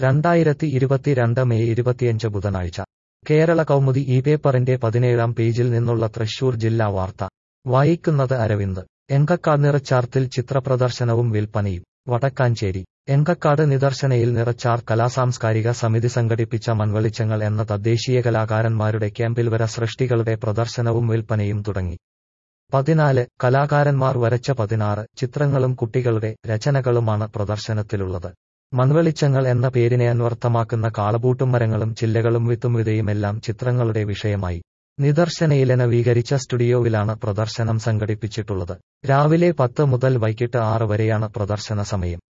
2022 May 25 ബുധനാഴ്ച കേരള കൗമുദി ഈ പേപ്പറിന്റെ 17-ാം പേജിൽ നിന്നുള്ള തൃശൂർ ജില്ലാ വാർത്ത വായിക്കുന്നത് അരവിന്ദ്. എങ്കക്കാട് നിറച്ചാർത്തിൽ ചിത്രപ്രദർശനവും വിൽപ്പനയും. വടക്കാഞ്ചേരി എങ്കക്കാട് നിദർശനയിൽ നിറച്ചാർ കലാസാംസ്കാരിക സമിതി സംഘടിപ്പിച്ച മൺവെളിച്ചങ്ങൾ എന്ന തദ്ദേശീയ കലാകാരന്മാരുടെ ക്യാമ്പിൽവര സൃഷ്ടികളുടെ പ്രദർശനവും വിൽപ്പനയും തുടങ്ങി. 14 കലാകാരന്മാർ വരച്ച 16 ചിത്രങ്ങളും കുട്ടികളുടെ രചനകളുമാണ് പ്രദർശനത്തിലുള്ളത്. മൺവെളിച്ചങ്ങൾ എന്ന പേരിനെ അന്വർത്ഥമാക്കുന്ന കാളപൂട്ടും മരങ്ങളും ചില്ലകളും വിത്തും വിതയുമെല്ലാം ചിത്രങ്ങളുടെ വിഷയമായി. നിദർശനയിലെ നവീകരിച്ച സ്റ്റുഡിയോവിലാണ് പ്രദർശനം സംഘടിപ്പിച്ചിട്ടുള്ളത്. രാവിലെ 10 മുതൽ വൈകിട്ട് 6 വരെയാണ് പ്രദർശന സമയം.